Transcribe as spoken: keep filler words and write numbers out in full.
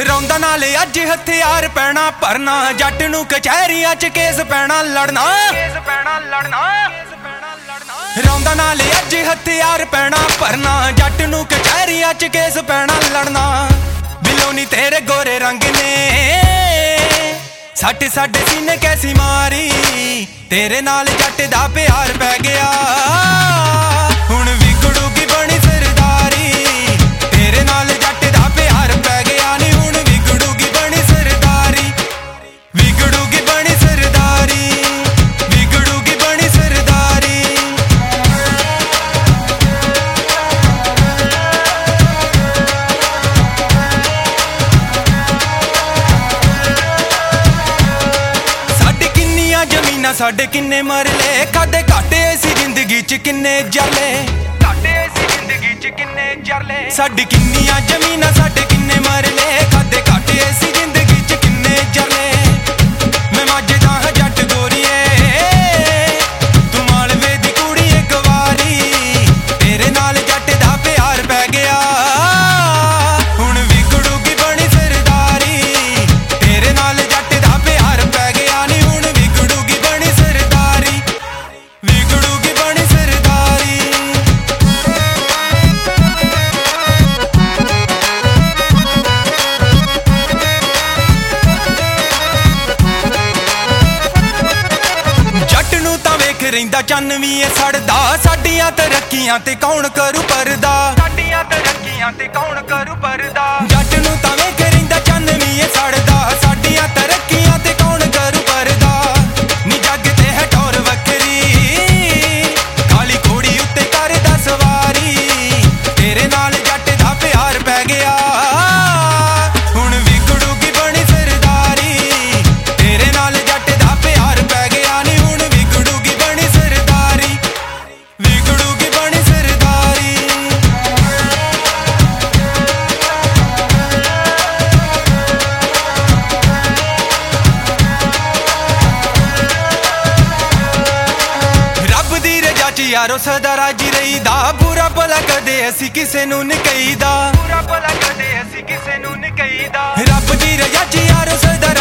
ਰੌਂਦਾ ਨਾਲ ਅੱਜ ਹਥਿਆਰ ਪੈਣਾ ਭਰਨਾ, ਜੱਟ ਨੂੰ ਕਚਹਿਰੀਆਂ ਚ ਕੇਸ ਪੈਣਾ ਲੜਨਾ, ਕੇਸ ਪੈਣਾ ਲੜਨਾ, ਰੌਂਦਾ ਨਾਲ ਅੱਜ ਹਥਿਆਰ ਪੈਣਾ ਭਰਨਾ, ਜੱਟ ਨੂੰ ਕਚਹਿਰੀਆਂ ਚ ਕੇਸ ਪੈਣਾ ਲੜਨਾ। ਬਿਲੋਂ ਨੀ ਤੇਰੇ ਗੋਰੇ ਰੰਗ ਨੇ ਸੱਟ ਸਾਡੇ ਸੀਨੇ ਕੈਸੀ ਮਾਰੀ, ਤੇਰੇ ਨਾਲ ਜੱਟ ਦਾ ਪਿਆਰ ਪੈ ਗਿਆ ਹੁਣ ਵਿਗੜੂਗੀ ਬਣੀ ਸਰਦਾਰੀ, ਤੇਰੇ ਨਾਲ ਜੱਟ ਦਾ ਪਿਆਰ ਪੈ ਗਿਆ ਨੀ ਹੁਣ ਵਿਗੜੂਗੀ ਬਣੀ ਸਰਦਾਰੀ, ਵਿਗੜੂਗੀ ਬਣੀ ਸਰਦਾਰੀ, ਵਿਗੜੂਗੀ ਬਣੀ ਸਰਦਾਰੀ। ਸਾਡੇ ਕਿੰਨੀਆਂ ਜ਼ਮੀਨਾਂ ਸਾਡੇ ਕਿੰਨੇ ਮਰਲੇ, ਖਾਦੇ ਘਾਟੇ ਸੀ ਜ਼ਿੰਦਗੀ ਚ ਕਿੰਨੇ ਜਰਲੇ, ਘਾਟੇ ਸੀ ਜ਼ਿੰਦਗੀ ਚ ਕਿੰਨੇ ਜਰਲੇ। ਸਾਡੀ ਕਿੰਨੀਆਂ ਜ਼ਮੀਨਾਂ ਸਾਡੇ ਕਿੰਨੇ ਮਰਲੇ, ਖਾਦੇ ਘਾਟੇ ਸੀ ਜ਼ਿੰਦਗੀ ਚ ਕਿੰਨੇ ਜਰਲੇ। ਮੈਂ ਮੱਝਦਾ ਹਾਂ ਜੱਟ ਗੋਰੀਏ ਤੂੰ ਮਾਲਵੇ ਦੀ ਕੁੜੀ ਇੱਕ ਵਾਰੀ, ਤੇਰੇ ਨਾਲ ਜੱਟ ਦਾ ਪਿਆਰ ਪੈ ਗਿਆ ਹੁਣ ਵਿਗੜੂਗੀ ਬਣੀ ਸਰਦਾਰੀ, ਤੇਰੇ ਨਾਲ ਜੱਟ ਦਾ ਪਿਆਰ ਪੈ ਗਿਆ ਨੀ ਹੁਣ ਵਿਗੜੂਗੀ ਬਣੀ ਸਰਦਾਰੀ, ਵਿਗੜੂਗੀ ਬਣੀ ਸਰਦਾਰੀ। ਜੱਟ ਨੂੰ ਤਾਂ ਵੇਖ ਰਹਿੰਦਾ ਚੰਨ ਵੀ ਏ ਸੜਦਾ, ਸਾਡੀਆਂ ਤਰੱਕੀਆਂ ਤੇ ਕੌਣ ਕਰੂ ਪਰਦਾ, ਸਾਡੀਆਂ ਤਰੱਕੀਆਂ ਤੇ ਕੌਣ ਕਰੂ ਪਰਦਾ। ਜੱਟ ਨੂੰ ਤਾਂ ਵੇਖ ਰਹਿੰਦਾ ਚੰਨ ਵੀ ਏ ਸੜਦਾ, ਸਾਡੀਆਂ ਤਰੱਕੀਆਂ ਤੇ ਕੌਣ ਕਰੂ ਪਰਦਾ। ਨੀ ਜੱਗ ਤੇ ਹੈ ਟੌਰ ਵੱਖਰੀ, ਕਾਲੀ ਘੋੜੀ ਉੱਤੇ ਕਰਦਾ ਸਵਾਰੀ, ਤੇਰੇ ਨਾਲ ਜੱਟ ਦਾ ਪਿਆਰ ਪੈ ਗਿਆ ਹੁਣ ਵਿਗੜੂਗੀ ਬਣੀ ਸਰਦਾਰੀ, ਤੇਰੇ ਨਾਲ ਜੱਟ ਦਾ ਪਿਆਰ ਪੈ ਗਿਆ ਨੀ ਹੁਣ ਵਿਗੜੂਗੀ ਬਣੀ ਸਰਦਾਰੀ, ਵਿਗੜੂਗੀ ਬਣੀ ਸਰਦਾਰੀ। ਰੱਬ ਦੀ ਰਜ਼ਾ ਚ ਯਾਰੋ ਸਦਾ ਰਾਜੀ ਰਹੀਦਾ, ਬੁਰਾ ਭਲਾ ਕਦੇ ਅਸੀਂ ਕਿਸੇ ਨੂੰ ਨੀ ਕਹੀਦਾ, ਬੁਰਾ ਭਲਾ ਕਦੇ ਅਸੀਂ ਕਿਸੇ ਨੂੰ ਨੀ ਕਹੀਦਾ। ਰੱਬ ਦੀ ਰਜ਼ਾ ਚ ਯਾਰੋ ਸਦਾ